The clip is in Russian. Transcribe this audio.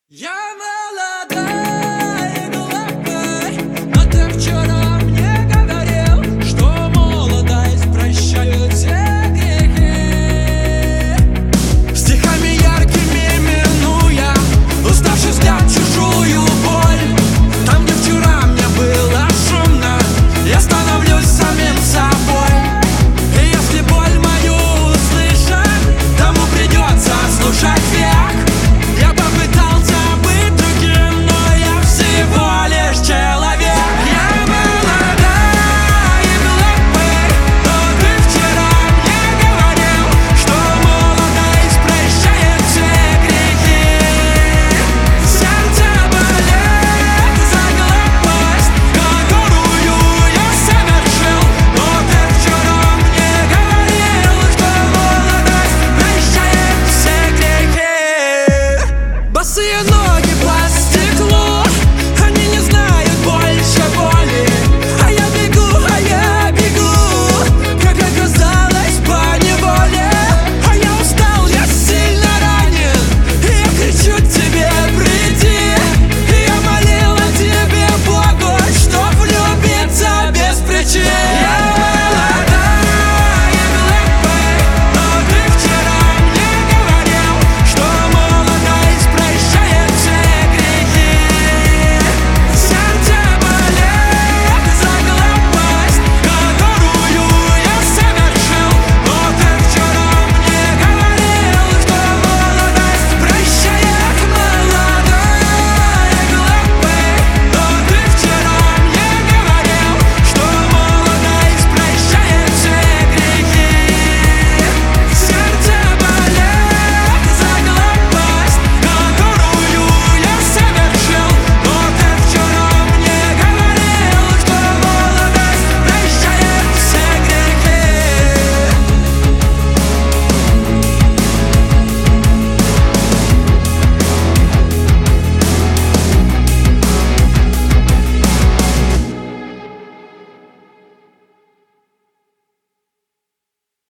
Я молодая и глупая, но ты вчера мне говорил, что молодость прощает все грехи. Стихами яркими минуя уставший взгляд, чужую боль. Там, где вчера мне было шумно, я становлюсь самим собой. И если боль мою услышать, тому придется слушать век. Я попытался быть другим, но я всего лишь человек. Я молодая и глупая, но ты вчера мне говорил, что молодость прощает все грехи. Сердце болит за глупость, которую я совершил. Но ты вчера мне говорил, что молодость прощает все грехи. Босые ноги